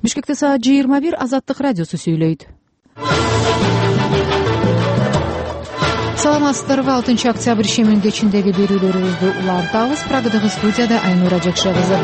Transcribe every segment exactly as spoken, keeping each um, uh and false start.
Бишкекте саат жыйырма бир. Азаттык радиосу сүйлөйт. Саламатсыздарбы? алтынчы октябрь ишемин кечиндеги берүүлөрүбүздү улантабыз. Прагадагы студияда Айнура Жакшыгызы.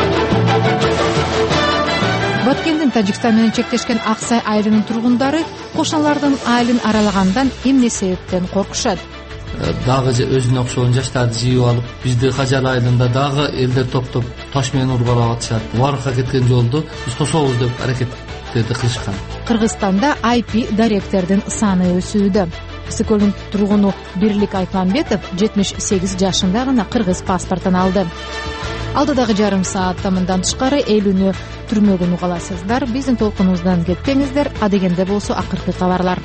Баткендин Тажикстан менен чектешкен Аксай айылынын тургундары кошуналардын айылын аралагандан эмне себептен коркушат? Дагы өзүнө окшогон жаштарды жыйып алып, бизди Кажал айылында дагы элдер топтоп таш менен урбалап атышат. Буаракка кеткен жолду биз тособуз деп аракеттерди кылышкан. Кыргызстанда ай пи даректердин саны өсүүдө. Ысыкөлдүн тургуну Бирлик Айтмамбетов жетимиш сегиз жашында гана кыргыз паспортун алды. Алдыдагы жарым саатта мындан тышкары элүүнү түрмөгөн угаласыздар. Биздин толкунубуздан кетпеңиздер. Адегенде болсо акыркы кабарлар.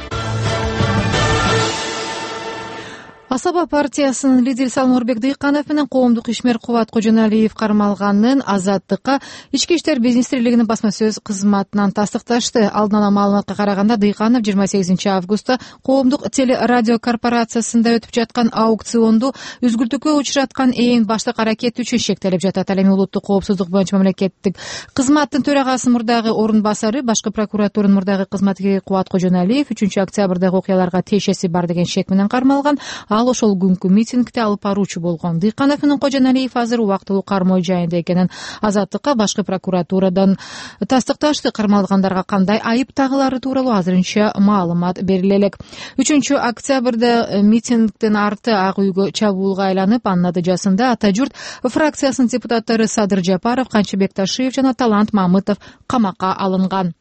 Асаба партиясынын лидери Салмурбек Дыйканов менен коомдук ишмер Кубат Кожоналиев кармалганын Азаттыкка Ички иштер министрлигинин басма сөз кызматынан тастыкташты. Алдын ала маалыматка караганда Дыйканов жыйырма сегизинчи августта коомдук телерадио корпорациясында өтүп жаткан аукционду үзгүлтүккө учураткан ээн баштык аракет үчүн шектелип жатат. Ал эми улуттук коопсуздук боюнча мамлекеттик кызматтын төрагасы мурдагы орун басары, башкы прокуратуранын мурдагы кызматкери Кубат Кожоналиев үчүнчү октябрдагы окуяларга тиешеси бар деген шек менен кармалган. Ал ошол күнкү митингде алып баруучу болгон. Дыйканов менен Кожоналиев азыр убактылуу кармоо жайында экенин Азаттыкка башкы прокуратурадан тастыкташты. Кармалгандарга кандай айып тагылары тууралуу азырынча маалымат бериле элек. үчүнчү октябрда митингдин арты Ак үйгө чабуулга айланып, анын натыйжасында Ата журт фракциясынын депутаттары Садыр Жапаров, Канчыбек Ташиев жана Талант Мамытов камакка алынган.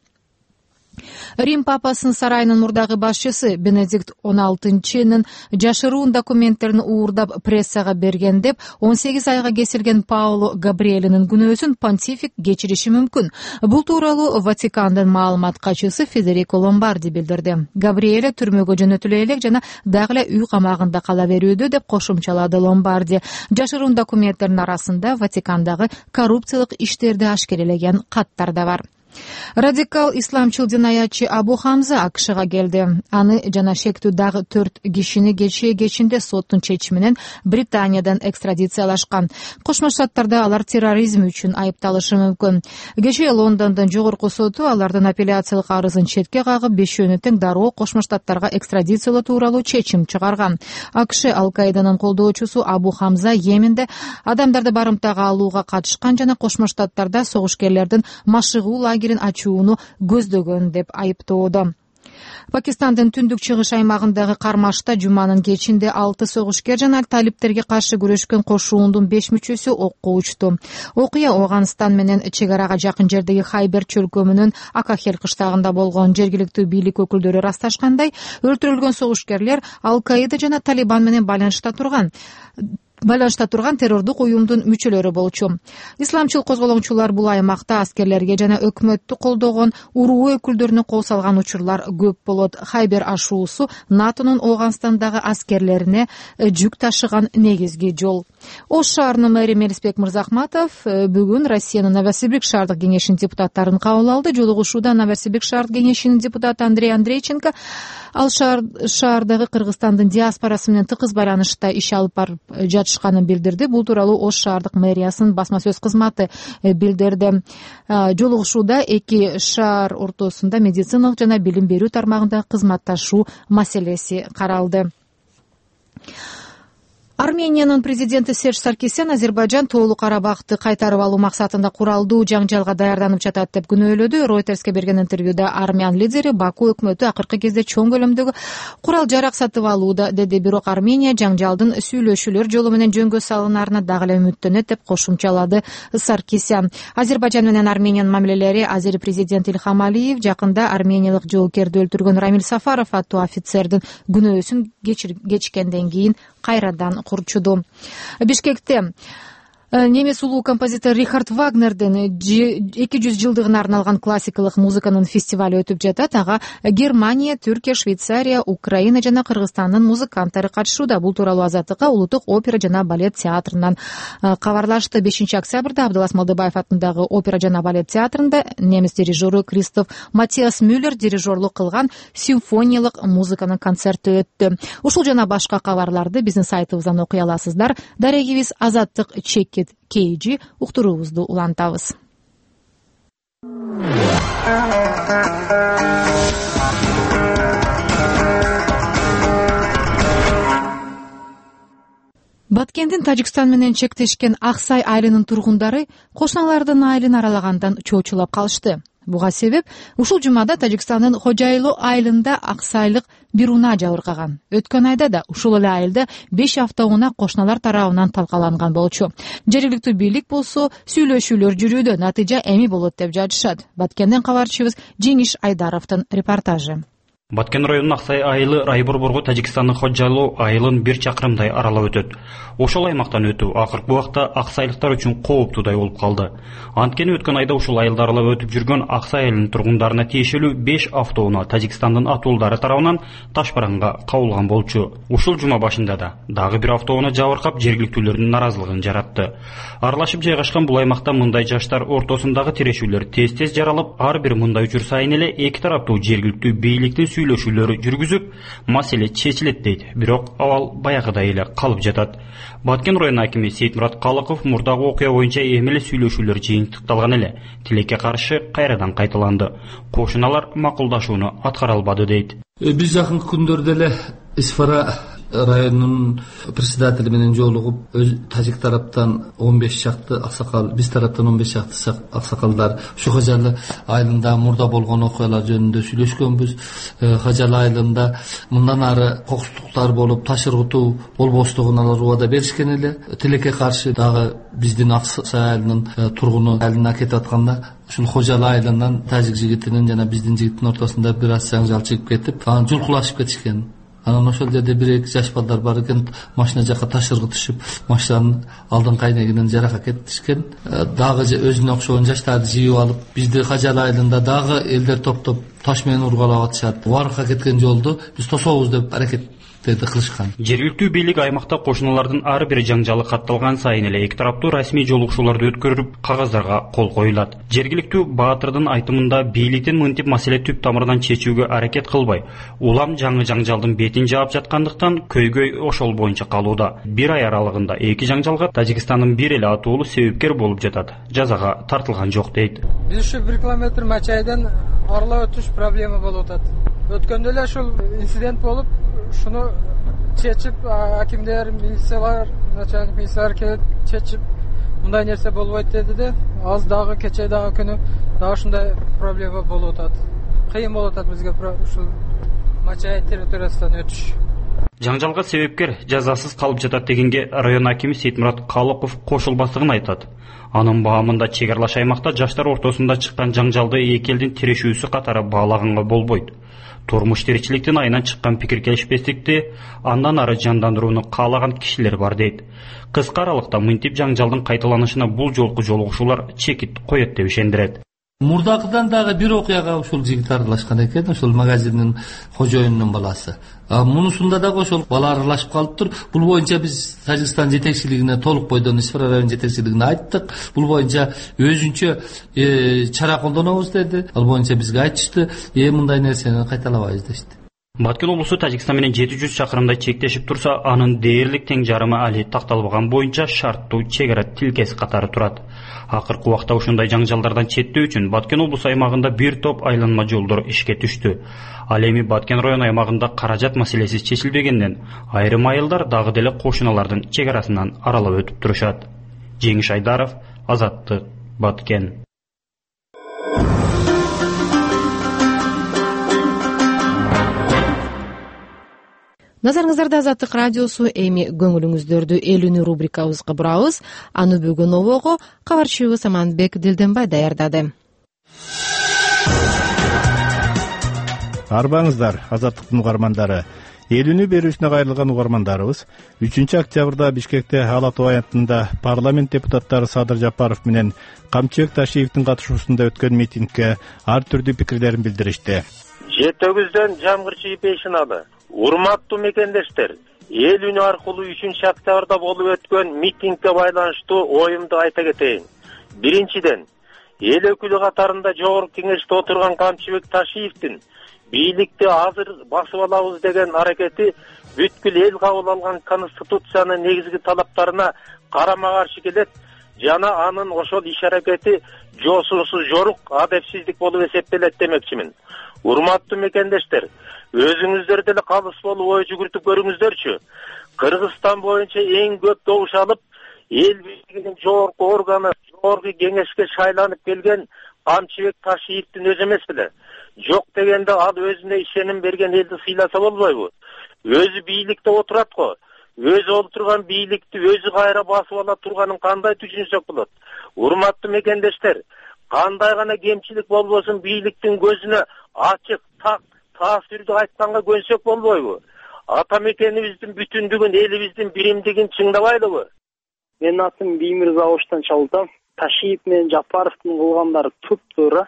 Рим папасынын сарайынын мурдагы башчысы Бенедикт он алтынчынын жашыруун документтерин уурдап прессага берген деп он сегиз айга кесилген Паоло Габриэлинин күнөөсүн понтифик кечириши мүмкүн. Бул тууралуу Ватикандын маалымат катчысы Федерико Ломбарди билдирди. Габриэле түрмөгө жөнөтүлө элек жана дагы эле үй камагында кала берүүдө деп кошумчалады Ломбарди. Жашыруун документтердин арасында Ватикандагы коррупциялык иштерди ашкерелеген каттар да бар. Радикал исламчыл динаятчы Абу Хамза ак шга келди. Аны жана шектүү дагы төрт кишини кечээ кечинде соттун чечими менен Британиядан экстрадициялашкан. Кошмо Штаттарда алар терроризм үчүн айыпталышы мүмкүн. Кечээ Лондондун жогорку соту алардын апелляциялык арызын четке кагып, бешөөнү тең дароо Кошмо Штаттарга экстрадициялоо тууралуу чечим чыгарган. АКШ Ал-Каиданын колдоочусу Абу Хамза Йеменде адамдарды барымтага алууга катышкан жана Кошмо Штаттарда согушкерлердин машыгуу лагерин ачууну көздөгөн деп айыптоодо. Пакистандын түндүк чыгыш аймагындагы Кармашта жуманын кечинде алты согушкер жана талиптерге каршы күрөшкөн кошуундун беш мүчөсү окко учту. Окуя Афганистан менен чек арага жакын жердеги Хайбер чөлкөмүнүн Акахел кыштагында болгон. Жергиликтүү бийлик өкүлдөрү ырасташкандай, өлтүрүлгөн согушкерлер Ал-Каида жана Талибан менен байланышта турган. байланышта турган террордук уюмдун мүчөлөрү болчу. Исламчыл козголоңчулар бул аймакта аскерлерге жана өкмөттү колдогон уруу өкүлдөрүнө кол салган учурлар көп болот. Хайбер ашуусу НАТОнун Афганистандагы аскерлерине жүк ташыган негизги жол. Ош шаарынын мэри Мелисбек Мырзахматов бүгүн Россиянын Новосибирск шаардык кеңешинин депутаттарын кабыл алды. Жолугушууда Новосибирск шаардык кеңешинин депутаты Андрей Андрейченко ал шаардагы Кыргызстандын диаспорасы менен тыкыз байланышта иш алып барып жатышканын билдирди. Бул тууралуу Ош шаардык мэриясынын басма сөз кызматы билдирди. Жолугушууда эки шаар ортосунда медициналык жана билим берүү тармагында кызматташуу маселеси каралды. Армениянын президенти Серж Саркисян Азербайжан Тоолуу Карабахты кайтарып алуу максатында куралдуу жаңжалга даярданып жатат деп күнөөлөдү. Ройтерске берген интервьюда армян лидери Баку өкмөтү акыркы кезде чоң көлөмдөгү курал жарак сатып алууда деди. Бирок Армения жаңжалдын сүйлөшүүлөр жолу менен жөнгө салынарына дагы эле үмүттөнөт деп кошумчалады Саркисян. Азербайжан менен Армениянын мамилелери азери президент Ильхам Алиев жакында армениялык жоокерди өлтүргөн Рамиль Сафаров аттуу офицердин күнөөсүн кечиргенден кийин кайрадан курчуду. Бишкекте немис улуу композитор Рихард Вагнердин эки жүз жылдыгына арналган классикалык музыканын фестивалю өтүп жатат. Ага Германия, Түркия, Швейцария, Украина жана Кыргызстандын музыканттары катышууда. Бул тууралуу Азаттыкка Улуттук опера жана балет театрынан кабарлашты. бешинчи октябрда Абдылас Малдыбаев атындагы опера жана балет театрында немис дирижеру Кристоф Матиас Мюллер дирижерлук кылган симфониялык музыканын концерти өттү. Ушул жана башка кабарларды биздин сайтыбыздан окуй аласыздар. Дарегибиз Азаттык чекит Кейджи уктуруубузду улантабыз. Баткендин Тажикстан менен чектешкен Аксай айылынын тургундары кошуналардын айылын аралагандан чоочулап калышты. Буга себеп ушул жумада Тажикстандын Хожайлоо айылында аксайлык бир унаа жабыркаган. Өткөн айда да ушул эле айылда беш автоунаа кошуналар тарабынан талкаланган болчу. Жергиликтүү бийлик болсо сүйлөшүүлөр жүрүүдө, натыйжа эми болот деп жатышат. Баткенден кабарчыбыз Жеңиш Айдаровдун репортажы. Баткен районунун Аксай айылы Райбурбургу Тажикстандын Ходжайлоо айылын бир чакырымдай аралап өтөт. Ошол аймактан өтүү акыркы убакта аксайлыктар үчүн кооптуудай болуп калды. Анткени өткөн айда ушул айылды аралап өтүп жүргөн Аксай айылынын тургундарына тиешелүү беш автоунаа Тажикстандын атуулдары тарабынан таш бараңга кабылган болчу. Ушул жума башында да дагы бир автоунаа жабыркап жергиликтүүлөрдүн наразылыгын жаратты. Аралашып жайгашкан бул аймакта мындай жаштар ортосундагы тирешүүлөр тез-тез жаралып, ар бир мындай учур сайын эле эки тараптуу жергиликтүү бийликтин сүйлөшүүлөрү жүргүзүп, маселе чечилет дейт. Бирок абал баягыдай эле калып жатат. Баткен районунун акими Сейитмурат Калыков мурдагы окуя боюнча эми эле сүйлөшүүлөр жыйынтыкталган эле, тилекке каршы кайрадан кайталанды. Кошуналар макулдашууну аткара албады дейт. Биз жакынкы күндөрдө эле Исфара районунун председатели менен жолугуп, тажик тараптан он беш чакты аксакал, биз тараптан он беш чакты аксакалдар ушу Хожайлоо айылында мурда болгон окуялар жөнүндө сүйлөшкөнбүз. Хожайлоо айылында мындан ары кокустуктар болуп, таш ыргытуу болбостугуна убада беришкен эле. Тилекке каршы дагы биздин Аксай айылынын тургуну айылына кетип атканда ушул Хожайлоо айылынан тажик жигитинин жана биздин жигиттин ортосунда бир аз жаңжал чыгып кетип, анан жулкулашып кетишкен. Анан ошол жерде бир эки жаш балдар бар экен, машина жакка таш ыргытышып, машинанын алдыңкы айнегинен жаракат кетишкен. Дагы өзүнө окшогон жаштарды жыйып алып, бизди Хожайлоо айылында дагы элдер топтоп таш менен ургалап атышат. Убарыкка кеткен жолду биз тособуз деп аракет кылышкан. Жергиликтүү бийлик аймакта кошуналардын ар бир жаңжалы катталган сайын эле эки тараптуу расмий жолугушууларды өткөрүп, кагаздарга кол коюлат. Жергиликтүү баатырдын айтымында бийликтин мынтип маселе түп тамырынан чечүүгө аракет кылбай, улам жаңы жаңжалдын бетин жаап жаткандыктан көйгөй ошол боюнча калууда. Бир ай аралыгында эки жаңжалга Тажикстандын бир эле атуулу себепкер болуп жатат. Жазага тартылган жок дейт. Биз ушу бир километр Мачайдан аралап өтүш проблема болуп атат. Өткөндө эле ушул инцидент болуп, шуну чечип, акимдер, милициялар, начальник милициялар келип чечип, мындай нерсе болбойт деди да, аз дагы кече дагы күнү дагы ушундай проблема болуп атат. Кыйын болуп атат бизге ушул Мачай территориясынан өтүш. Жаңжалга себепкер жазасыз калып жатат дегенге район акими Сейитмурат Калыков кошулбастыгын айтат. Анын баамында чек аралаш аймакта жаштар ортосунда чыккан жаңжалды эки элдин тирешүүсү катары баалаганга болбойт. Турмуш тиричиликтин айынан чыккан пикир келишпестикти андан ары жандандырууну каалаган кишилер бар дейт. Кыска аралыкта мынтип жаңжалдын кайталанышына бул жолку жолугушуулар чекит коет деп ишендирет. Мурдакыдан дагы бир окуяга ушул жигит аралашкан экен, ушул магазиндин кожоюнунун баласы. Мунусунда дагы ошол бала аралашып калыптыр. Бул боюнча биз Тажикстан жетекчилигине толук бойдон Исфара район жетекчилигине айттык. Бул боюнча өзүнчө чара колдонобуз деди. Ал боюнча бизге айтышты, э мындай нерсени кайталабайбыз дешти. Баткен облусу Тажикстан менен жети жүз чакырымдай чектешип турса, анын дээрлик тең жарымы али такталбаган боюнча шарттуу чек ара тилкеси катары турат. Акыркы убакта ушундай жаңжалдардан четтөө үчүн Баткен облусу аймагында бир топ айланма жолдор ишке түштү. Ал эми Баткен район аймагында каражат маселеси чечилбегенден айрым айылдар дагы деле кошуналардын чек арасынан аралап өтүп турушат. Жеңиш Айдаров, Азаттык, Баткен. Назарыңыздарда Азаттык радиосу, эми көңүлүңүздөрдү элүүнү рубрикабызга бурабыз. Аны бүгүн обого кабарчыбыз Аманбек Дилденбай даярдады. Арбаңыздар, Азаттыктын угармандары. Элүүнү берүүсүнө кайрылган угармандарыбыз үчүнчү октябрда Бишкекте Ала Тоо аянтында парламент депутаттары Садыр Жапаров менен Камчыбек Ташиевдин катышуусунда өткөн митингге ар түрдүү пикирлерин билдиришти. жетегизден жамгырчы пейшиналы. Урматтуу мекендештер, элүүнү аркылуу үчүнчү октябрда болуп өткөн митингге байланыштуу оюмду айта кетейин. Биринчиден, эл өкүлү катарында жогорку кеңеште отурган Камчыбек Ташиевдин бийликти азыр басып алабыз деген аракети бүткүл эл кабыл алган конституциянын негизги талаптарына карама каршы келет жана анын ошол иш аракети жоосунсуз жорук адепсиздик болуп эсептелет демекчимин. Урматтуу мекендештер, өзүңүздөр деле калыс болуп ой жүгүртүп көрүңүздөрчү. Кыргызстан боюнча эң көп добуш алып, эл бийлигинин жогорку органы, жогорку кеңешке шайланып келген Камчыбек Ташиевдин өзү эмес беле? Жок дегенде ал өзүнө ишеним берген элди сыйласа болбойбу? Өзү бийликте отурат го. Өзү олтурган бийликти өзү кайра басып ала турганын кандай түшүнсөк болот? Урматтуу мекендештер, кандай гана кемчилик болбосун бийликтин көзүнө ачык, так, таасирдүү айтканга көнсөк болбойбу? Ата мекенибиздин бүтүндүгүн, элибиздин биримдигин чыңдабайлыбы? Менин атым Биймирза Оштон чалдым. Ташиев менен Жапаровдун кылгандары туп-туура.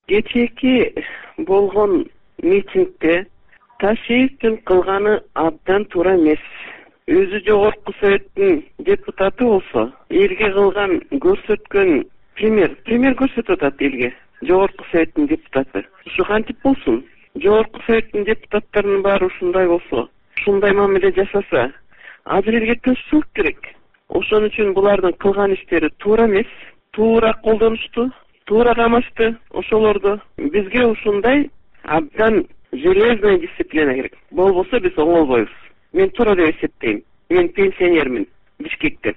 Кечээки болгон митингде Ташиевдин кылганы абдан туура эмес. Өзү жогорку советтин депутаты болсо, элге кылган көрсөткөн пример, пример көрсөтүп атат элге. Жогорку советтин депутаты. Ушу кантип болсун? Жогорку советтин депутаттарынын баары ушундай болсо, ушундай мамиле жасаса, азыр элге төшсөк керек. Ошон үчүн булардын кылган иштери туура эмес, туура колдонушту, туура камашты ошолорду. Бизге ушундай абдан железная дисциплина керек. Болбосо биз оңолбойбуз. Мен туура деп эсептейм. Мен пенсионермин Бишкекте.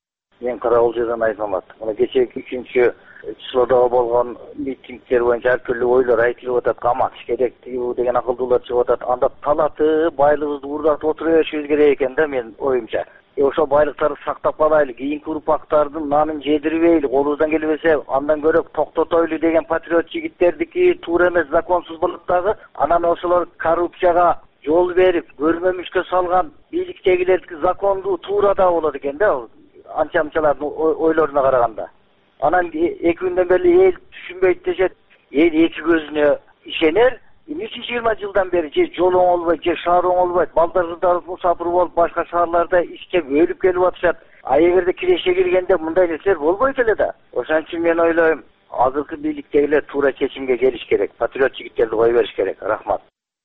Мен Караолжойдон Айзамат. Мына кечээки үчүнчү числодогу болгон митингдер боюнча ар түрдүү ойлор айтылып атат, каматыш керек деген акылдуулар чыгып атат. Анда талатып, байлыгыбызды уурдатып отура беришибиз керек экен да, мен оюмча. Э ошо байлыктарды сактап калайлы, кийинки урпактардын нанын жедирбейли, колубуздан келбесе андан көрөк токтотойлу деген патриот жигиттердики туура эмес, законсуз болуп дагы, анан ошолор коррупцияга жол берип, көрмөмүшкө салган бийликтегилердики закондуу туура да болот экен да, анча-мынчалардын ойлоруна караганда. Анан эки күндөн бери эл түшүнбөйт дешет, эл эки көзүнө ишенер. Нече жыйырма жылдан бери же жол оңолбойт, же шаар оңолбойт, балдар кыздар мусафир болуп башка шаарларда иштеп өлүп келип атышат. А эгерде киреше келгенде мындай нерселер болбойт эле да. Ошон үчүн мен ойлойм, азыркы бийликтегилер туура чечимге келиш керек, патриот жигиттерди кое бериш керек. Рахмат.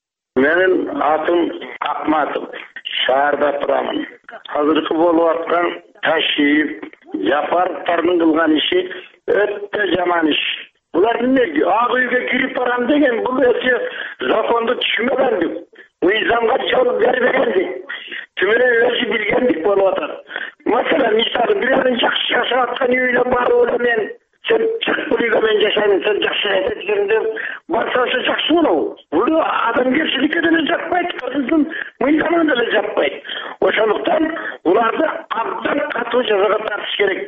Менин атым Акматов, шаарда турамын. Азыркы болуп аткан Ташиев, Жапаровдун кылган иши өтө жаман иш. Булар эмне ак үйгө кирип барам деген, бул өтө законду түшүнбөгөндүк. Мыйзамга жол бербегендик. Түмөнө өзү билгендик болуп атат. Маселен, мисалы бирөөнүн жакшы жашап аткан үйүнөн барып эле мен сен чык бул үйгө мен жашайм, сен жакшы жашайт дегенде барса ошо жакшы болобу? Бул адамгерчиликке деле жакпайт, кыргыздын мыйзамына деле жакпайт. Ошондуктан буларды абдан катуу жазага тартыш керек.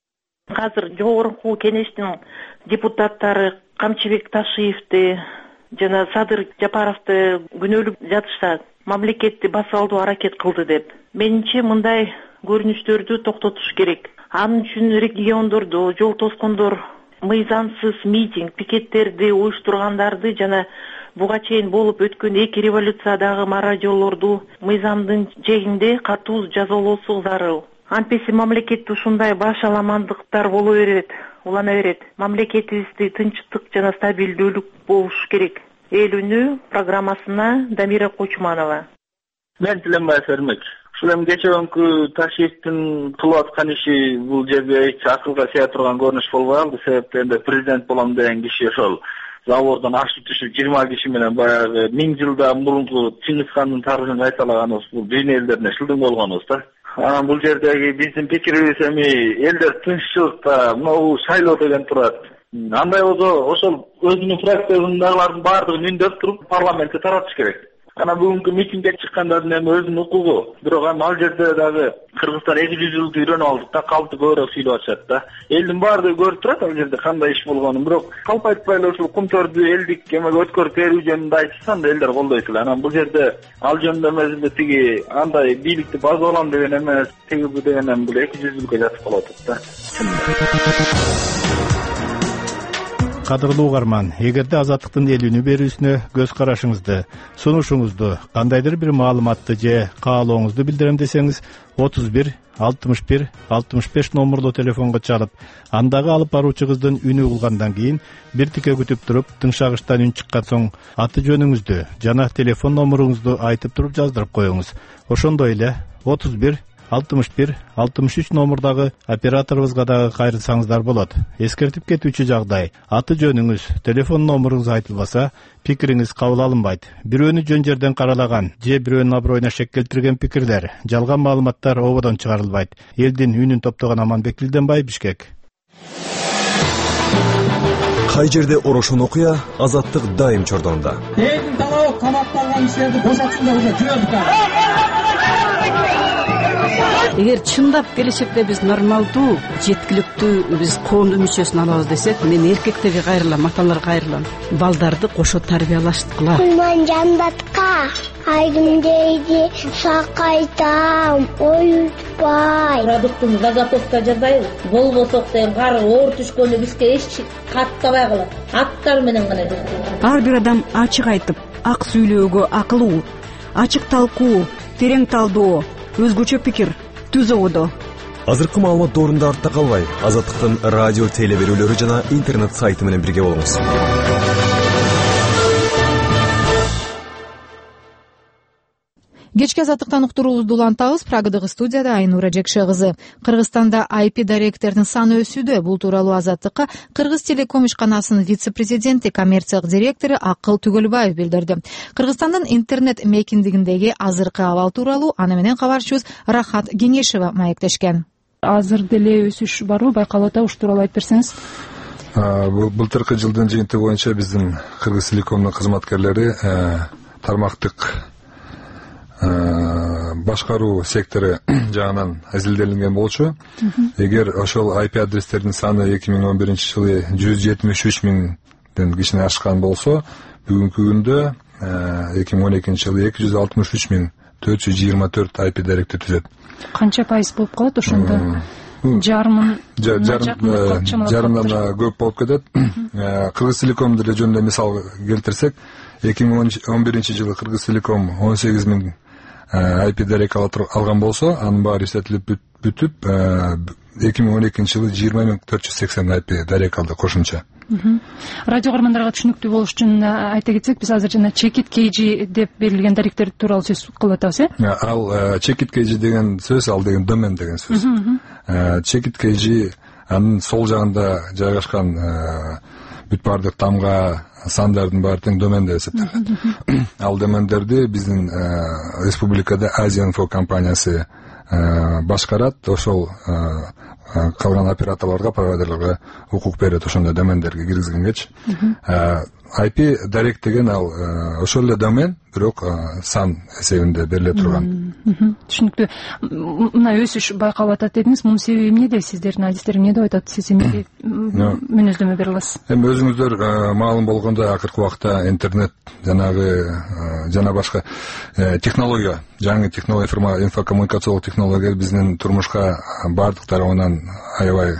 Азыр жогорку кеңештин депутаттары Камчыбек Ташиевди жана Садыр Жапаровду күнөөлүп жатышса, мамлекетти басып алуу аракет кылды деп. Менимче мындай көрүнүштөрдү токтотуш керек. Анын үчүн региондордо жол тоскондор, мыйзамсыз митинг, пикеттерди уюштургандарды жана буга чейин болуп өткөн эки революциядагы мародёрлорду мыйзамдын чегинде катуу жазалоосу зарыл. Антпесе мамлекетте ушундай башаламандыктар боло берет, улана берет. Мамлекетибизде тынчтык жана стабилдүүлүк болуш керек. Эл үнү программасына Дамира Кочманова. Мен Тиленбаев Эрмек. Ушул эми кечээкүнкү Ташиевдин кылып аткан иши бул жерде эч акылга сыя турган көрүнүш болбой калды. Себептен президент болом деген киши ошол заводдон ашып түшүп жыйырма киши менен баягы миң жылда мурунку Чыңгызхандын тарыхын кайталаганыбыз, бул дүйнө элдерине шылдың болгонубуз да. Анан бул жердеги биздин пикирибиз эми элдер тынччылыкта, могу шайлоо деген турат. Андай болсо ошол өзүнүн фракциядагылардын баардыгын үндөп туруп парламентке таратыш керек. Анан бүгүнкү митингге чыккандардын эми өзүнүн укугу. Бирок ал жерде дагы Кыргызстан эки жүз жылды үйрөнүп алдык да, калпты көбүрөөк сүйлөп атышат да. Элдин баардыгы көрүп турат ал жерде кандай иш болгонун, бирок калп айтпай эле ушул кумтөрдү элдик эмеге өткөрүп берүү жөнүндө айтышса анда элдер колдойт эле. Анан бул жерде ал жөнүндө эмес эле тиги андай бийликти база алам деген эмес, тиги бу дегенен бул эки жүз жылга жатып калып атат да. Кадырлуу угарман, эгерде Азаттыктын эл үнү берүүсүнө көз карашыңызды, сунушуңузду, кандайдыр бир маалыматты же каалооңузду билдирем десеңиз, отуз бир алтымыш бир алтымыш беш номурлуу телефонго чалып, андагы алып баруучуңуздун үнү угулгандан кийин бир тике күтүп туруп, тыңшагычтан үн чыккан соң аты жөнүңүздү жана телефон номуруңузду айтып туруп жаздырып коюңуз. Ошондой эле отуз бир алтымыш бир алтымыш үч номурдагы операторубузга дагы кайрылсаңыздар болот. Эскертип кетүүчү жагдай: аты жөнүңүз, телефон номуруңуз айтылбаса, пикириңиз кабыл алынбайт. Бирөөнү жөн жерден каралаган же бирөөнүн аброюна шек келтирген пикирлер, жалган маалыматтар ободон чыгарылбайт. Элдин үнүн топтогон Аманбек Билденбай, Бишкек. Кай жерде орошон окуя, Азаттык дайым чордонунда. Элдин талабы камакталган кишилерди бошотсун деп жүрөбүз. Эгер чындап келечекте биз нормалдуу, жеткиликтүү биз коомдун мүчөсүн алабыз десек, мен эркектерге кайрылам, аталарга кайрылам. Балдарды кошо тарбиялаштыкыла. Кулман жандатка айдым дейди, сакайтам, оютпай. Продуктун заготовка жасайбыз. Болбосок деген кары оор түшкөндө бизге эч каттабай калат. Аттар менен гана жасайбыз. Ар бир адам ачык айтып, ак сүйлөөгө акылуу, ачык талкуу, терең талдоо, өзгөчө пикир, түз ободо. Азыркы маалымат доорунда артта калбай, Азаттыктын радио теле берүүлөрү жана интернет сайты менен бирге болуңуз. Кечки Азаттыктан уктуруубузду улантабыз. Прагадагы студияда Айнура Жекше кызы. Кыргызстанда ай пи даректердин саны өсүүдө. Бул тууралуу Азаттыкка Кыргыз телеком ишканасынын вице-президенти, коммерциялык директору Акыл Түгөлбаев билдирди. Кыргызстандын интернет мейкиндигиндеги азыркы абал тууралуу аны менен кабарчыбыз Рахат Кеңешева маектешкен. Азыр деле өсүш барбы, байкалып атабы, ушу тууралуу айтып берсеңиз? Былтыркы жылдын жыйынтыгы боюнча биздин Кыргыз телекомдун кызматкерлери тармактык башкаруу сектору жагынан изилделинген болчу. Эгер ошол ай пи адрестердин саны эки миң он биринчи жылы жүз жетимиш үч миңден кичине ашкан болсо, бүгүнкү күндө эки миң он экинчи жылы эки жүз алтымыш үч миң төрт жүз жыйырма төрт ай пи даректи түзөт. Канча пайыз болуп калат ошондо? Жарымын жарымдан көп болуп кетет. Кыргыз телеком деле жөнүндө мисал келтирсек, эки миң он биринчи жылы Кыргыз телеком он сегиз миң ай пи дарек алган болсо, анын баары иштетилип бүтүп, эки миң он экинчи жылы жыйырма миң төрт жүз сексен ай пи дарек алды кошумча. Радио каармандарга түшүнүктүү болуш үчүн айта кетсек, биз азыр жана чекит кейжи деп берилген даректер тууралуу сөз кылып атабыз, э? Ал чекит кейжи деген сөз, ал деген домен деген сөз. Чекит кейжи анын сол жагында жайгашкан бүт баардык тамга, сандардын баары тең доменде эсептелет. Ал домендерди биздин республикада Азия инфо компаниясы башкарат. Ошол калган операторлорго, провайдерлерге укук берет ошондой домендерге киргизгенгечи. ай пи дарек деген ал ошол эле домен, бирок сан эсебинде бериле турган. Түшүнүктүү. Мына өсүш байкалып атат дедиңиз, мунун себеби эмнеде? Сиздердин адистер эмнеде айтат? Сиз эмнеге мүнөздөмө бере аласыз? Эми өзүңүздөр маалым болгондой, акыркы убакта интернет жанагы жана башка технология, жаңы технология, инфокоммуникациялык технология биздин турмушка бардык тарабынан аябай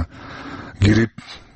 кирип,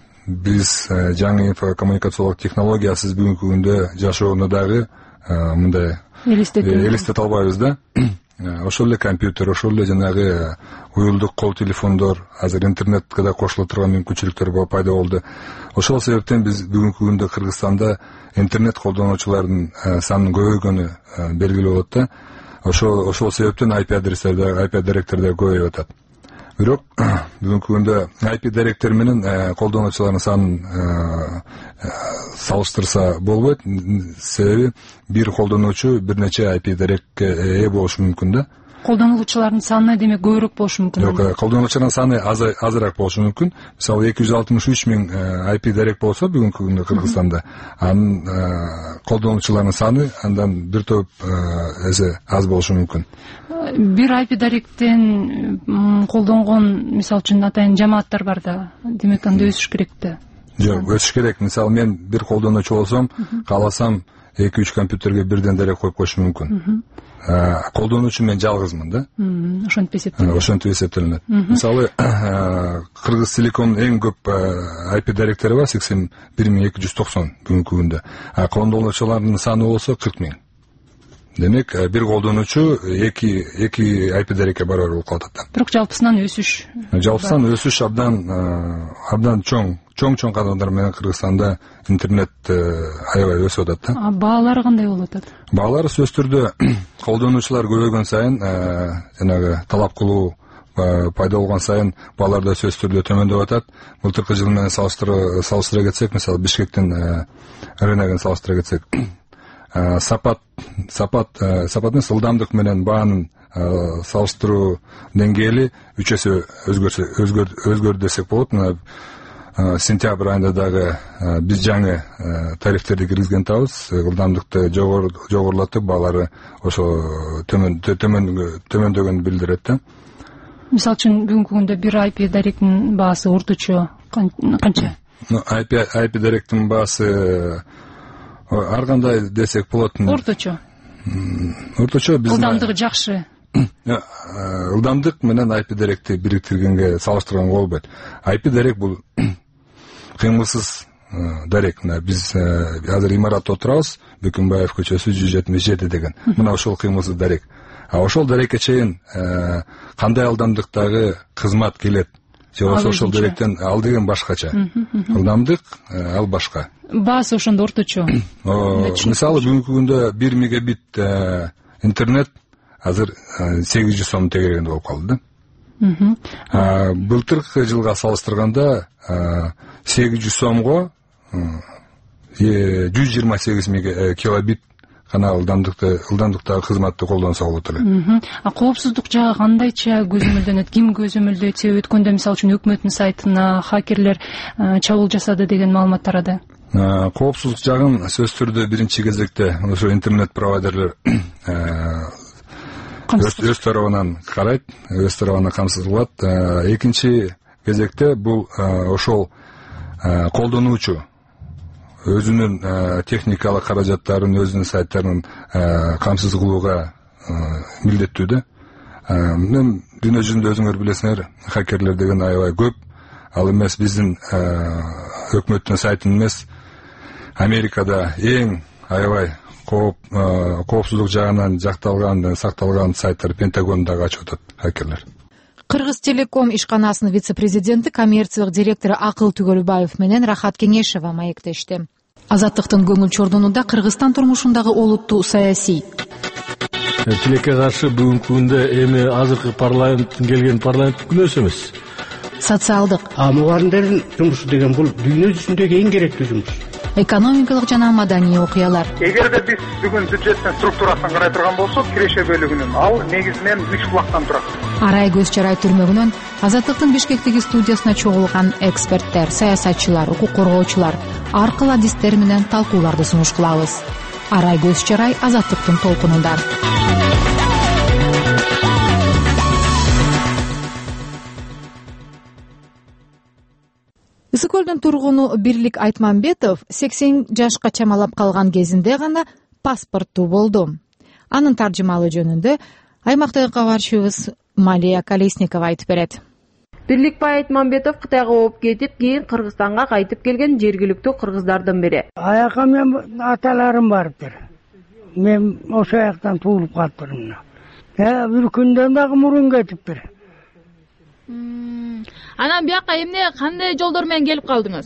биз жаңы инфокоммуникациялык технологиясыз бүгүнкү күндө жашоону дагы мындай элестете албайбыз да. Ошол эле компьютер, ошол эле жанагы уюлдук кол телефондор, азыр интернетке да кошуло турган мүмкүнчүлүктөр пайда болду. Ошол себептен биз бүгүнкү күндө Кыргызстанда интернет колдонуучулардын санынын көбөйгөнү белгилүү болот да. Ошол ошол себептен ай пи адрестерде, ай пи даректерде көбөйүп атат. Бирок бүгүнкү күндө ай пи даректер менен колдонуучулардын санын салыштырса болбойт. Себеби бир колдонуучу бир нече ай пи дарекке ээ болушу мүмкүн да. Колдонуучулардын саны демек көбүрөөк болушу мүмкүн. Жок, колдонуучулардын саны азыраак болушу мүмкүн. Мисалы эки жүз алтымыш үч миң ай пи дарек болсо бүгүнкү күндө Кыргызстанда, анын колдонуучулардын саны андан бир топ эсе аз болушу мүмкүн. Бир ай пи даректен колдонгон, мисалы үчүн атайын жамааттар бар да, демек анда өсүш керек да. Жок, өсүш керек. Мисалы мен бир колдонуучу болсом, кааласам эки үч компьютерге бирден дарек коюп коюшум мүмкүн. Колдонуучу мен жалгызмын да. Ошентип эсептелет. Ошентип эсептелет. Мисалы, Кыргыз телекомдун эң көп ай пи даректери бар, сексен бир миң эки жүз токсон бүгүнкү күндө. Колдонуучулардын саны болсо кырк миң. демек бир колдонуучу эки эки ай пи дарекке барабар болуп калат атат. Бирок жалпысынан өсүш жалпысынан өсүш абдан абдан чоң чоң чоң кадамдар менен Кыргызстанда интернет аябай өсүп атат да. Баалары кандай болуп атат? Баалары сөзсүз түрдө колдонуучулар көбөйгөн сайын жанагы талап кылуу пайда болгон сайын баалар да сөзсүз түрдө төмөндөп атат. Былтыркы жыл менен салыштыра салыштыра кетсек, мисалы Бишкектин рыногун салыштыра кетсек, сапат сапат сапат эмес ылдамдык менен баанын салыштыруу деңгээли үч эсе өзгөрсө өзгөрдү десек болот. Мына сентябрь айында дагы биз жаңы тарифтерди киргизген атабыз. Ылдамдыкты жогорулатып, баалары ошо төмөн төмөндөгөнүн билдирет да. Мисалы үчүн бүгүнкү күндө бир ай пи даректин баасы орточо канча? ай пи даректин баасы ар кандай десек болот. Орточо. Орточо биз ылдамдыгы жакшы. Ылдамдык менен ай пи даректи бириктиргенге салыштырганга болбойт. ай пи дарек бул кыймылсыз дарек. Биз азыр имаратта отурабыз, Бөкөнбаев көчөсү жүз жетимиш жети деген. Мына ошол кыймылсыз дарек. А ошол дарекке чейин кандай ылдамдыктагы кызмат келет же ошол даректен ал деген башкача. Ылдамдык ал башка. Баасы ошондо орточо. Мисалы бүгүнкү күндө бир мегабит интернет азыр сегиз жүз сом тегерегинде болуп калды да. Былтыркы жылга салыштырганда сегиз жүз сомго жүз жыйырма сегиз килобит гана ылдамдыкты ылдамдыктагы кызматты колдонсо болот эле. А коопсуздук жагы кандайча көзөмөлдөнөт? Ким көзөмөлдөйт? Себеби өткөндө мисалы үчүн өкмөттүн сайтына хакерлер чабуул жасады деген маалымат тарады. Коопсуздук жагын сөзсүз түрдө биринчи кезекте ошо интернет провайдерлер өз тарабынан карайт, өз тарабынан камсыз кылат. Экинчи кезекте бул ошол колдонуучу өзүнүн техникалык каражаттарын, өзүнүн сайттарын камсыз кылууга милдеттүү да. Мен дүйнө жүзүндө өзүңөр билесиңер, хакерлер деген аябай көп. Ал эмес биздин өкмөттүн сайтын эмес, Америкада эң аябай коопсуздук жагынан жакталган, сакталган сайттар Пентагондагы ачып атат хакерлер. Кыргыз Телеком ишканасынын вице-президенти, коммерциялык директору Акыл Түгөлбаев менен Рахат Кеңешева маектешти. Азаттыктын көңүл чордонунда Кыргызстан турмушундагы олуттуу саясий. Тилекке каршы бүгүнкү күндө эми азыркы парламенттин келген парламент күнөөсү эмес. Социалдык. А мугалимдердин жумушу деген бул дүйнө жүзүндөгү эң керектүү жумуш. Экономикалык жана маданий окуялар. Эгерде биз бүгүн бюджеттин структурасын карай турган болсок, киреше бөлүгүнүн ал негизинен үч булактан турат. Арай көз чарай түрмөгүнөн Азаттыктын Бишкектеги студиясына чогулган эксперттер, саясатчылар, укук коргоочулар аркыл адистер менен талкууларды сунуш кылабыз. Арай көз чарай Азаттыктын толкунунда. Ысык көлдүн тургуну Бирлик Айтмамбетов сексен жашка чамалап калган кезинде гана паспорттуу болду. Анын таржымалы жөнүндө аймактагы кабарчыбыз Малия Колесникова айтып берет. Бирликбай Айтмамбетов Кытайга ооп кетип, кийин Кыргызстанга кайтып келген жергиликтүү кыргыздардын бири. Аяка мен аталарым барыптыр. Мен ошол жактан туулуп калыптырмын. Э, бир күндөн дагы мурун кетиптир. Анан бияка эмне кандай жолдор менен келип калдыңыз?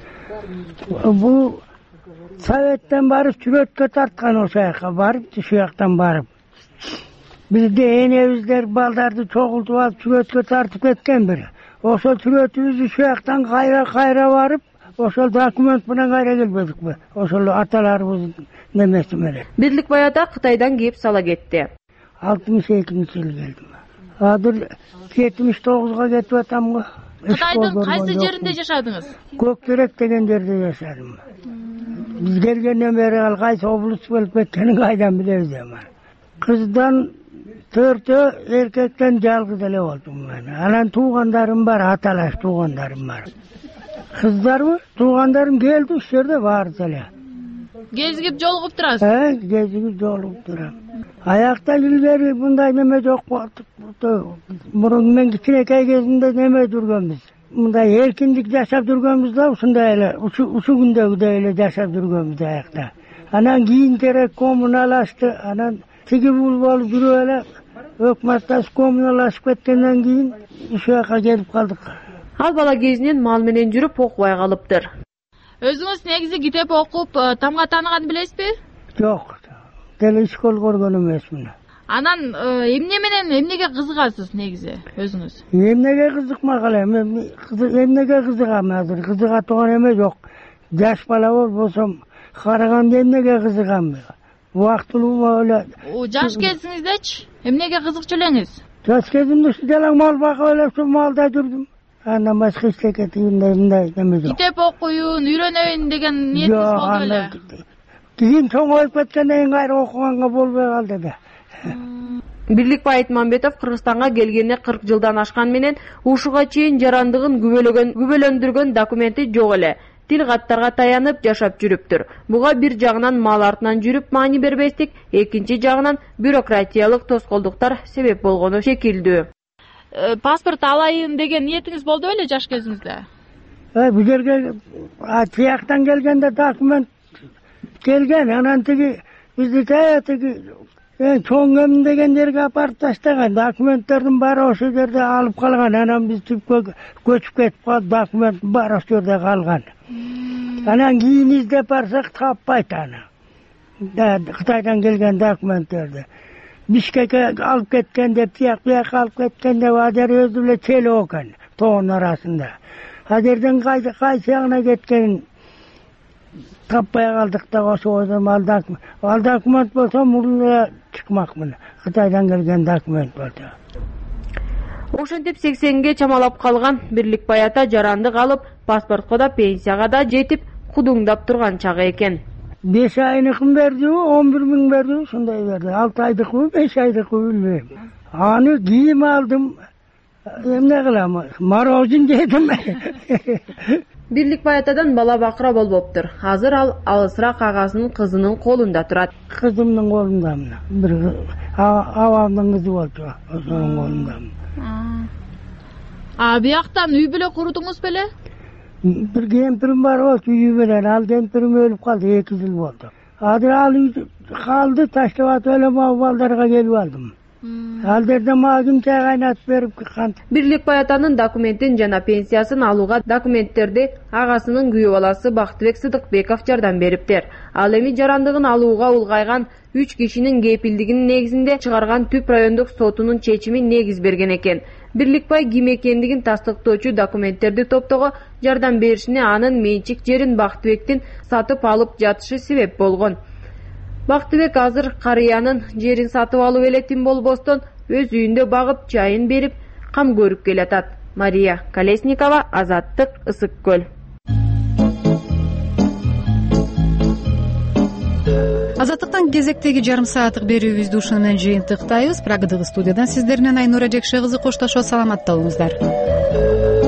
Бул Советтен барып чүрөткө тарткан, ошол жака барып, ушул жактан барып. Бизде энебиздер балдарды чогултуп алып чүрөткө тартып кеткен бир. Ошол чүрөтүбүз ушул жактан кайра кайра барып, ошол документ менен кайра келбедикпи? Ошол аталарыбыздын немеси менен. Бирликбай ата Кытайдан кеп сала кетти. алтымыш экинчи жылы келдим. Азыр жетимиш тогузга кетип атам го. Кытайдын кайсы жеринде жашадыңыз? Көктерек деген жерде жашадым. Биз келгенден бери ал кайсы область болуп кеткенин кайдан билебиз эми. Кыздан төртөө, эркектен жалгыз эле болдум мен. Анан туугандарым бар, аталаш туугандарым бар. Кыздарбы? Туугандарым келди ушул жерде баарысы эле. Кезигип жолугуп турасыз? Э, кезигип жолугуп турам. Аякта илгери мындай неме жок болду. Мурун мен кичинекей кезинде неме жүргөнбүз. Мындай эркиндик жашап жүргөнбүз да, ушундай эле, ушул күндөгүдөй эле жашап жүргөнбүз аякта. Анан кийин керек коммуналашты, анан тиги бул болуп жүрүп эле өкмөттөш коммуналашып кеткенден кийин ушул жака келип калдык. Ал бала кезинен мал менен жүрүп окубай калыптыр. Өзүңүз негизи китеп окуп тамга тааныган билесизби? Жок, деле школ көргөн эмесмин. Анан эмне менен эмнеге кызыгасыз негизи өзүңүз? Эмнеге кызыкмак элем, эмнеге кызыгам азыр, кызыга турган эме жок. Жаш бала болбосом, караганда эмнеге кызыгам? Убактылуу эле. Жаш кезиңиздечи эмнеге кызыкчу элеңиз? Жаш кезимде жалаң мал багып эле ушул малда жүрдүм. Андан башка эчтеке тигиндей мындай эме жок. Китеп окуюн, үйрөнөйүн деген ниетиңиз болду беле? Кийин чоңоюп кеткенден кийин кайра окуганга болбой калды да. Бирликбай Айтмамбетов Кыргызстанга келгенине кырк жылдан ашкан менен ушуга чейин жарандыгын күбөлөгөн, күбөлөндүргөн документи жок эле. Тил каттарга таянып жашап жүрүптүр. Буга бир жагынан мал артынан жүрүп маани бербестик, экинчи жагынан бюрократиялык тоскоолдуктар себеп болгону шекилдүү. Паспорт алайын деген ниетиңиз болду беле жаш кезиңизде? Бу жерге тияктан келгенде документ келген, анан тиги биздики тиги чоң эм деген жерге апарып таштаган. Документтердин баары ошол жерде алып калган. Анан биз типке көчүп кетип калып, документ баары ошол жерде калган. Анан кийин издеп барсак таппайт аны. Кытайдан келген документтерди. Бишкекке алып кеткен деп, тияк бияка алып кеткен деп, азыр өзү эле челөө экен, тоонун арасында. Азерден кайсы кайсы жагына кеткенин таппай калдык да, ошол ал документ болсо мурун эле чыкмакмын. Кытайдан келген документ болсо. Ошентип сексенге чамалап калган Бирликбай ата жарандык алып, паспортко да пенсияга да жетип, кудуңдап турган чагы экен. беш айныкын берди, он бир миң берди, ушундай берди. алты айдыкы, беш айдыкы билбейм. Аны кийим алдым. Эмне кылам? Морожен жедим. Бирликбай атадан бала бакыра болбоптур. Азыр ал алысыраак агасынын кызынын колунда турат. Кызымдын колунда мына. Бир абамдын кызы болчу, ошонун колунда. А бияктан үй бүлө курдуңуз беле? Bir kempirim var o tüyü veren. Al kempirim ölüp kaldı. iki yıl oldu. Adı al kaldı. Taşlavat öyle mağballarga gelip aldım. Al derdim mağim çay kaynat verip kıkant. Бирликбай атанын документин жана пенсиясын алууга документтерди агасынын күйөө баласы Бактыбек Сыдыкбеков жардам бериптер. Ал эми жарандыгын алууга улгайган үч кишинин кепилдигинин негизинде чыгарган Түп райондук сотунун чечими негиз берген экен. Бирликбай ким экендигин тастыктоочу документтерди топтоого жардам беришине анын менчик жерин Бактыбектин сатып алып жатышы себеп болгон. Бактыбек азыр карыянын жерин сатып алып элетин болбостон өз үйүндө багып, чайын берип, кам көрүп келатат. Мария Колесникова, Азаттык, Ысык көл. Азаттыктан кезектеги жарым сааттык берүүбүздү ушуну менен жыйынтыктайбыз. Прагадагы студиядан сиздер менен Айнура Жекше кызы коштошот. Саламатта болуңуздар.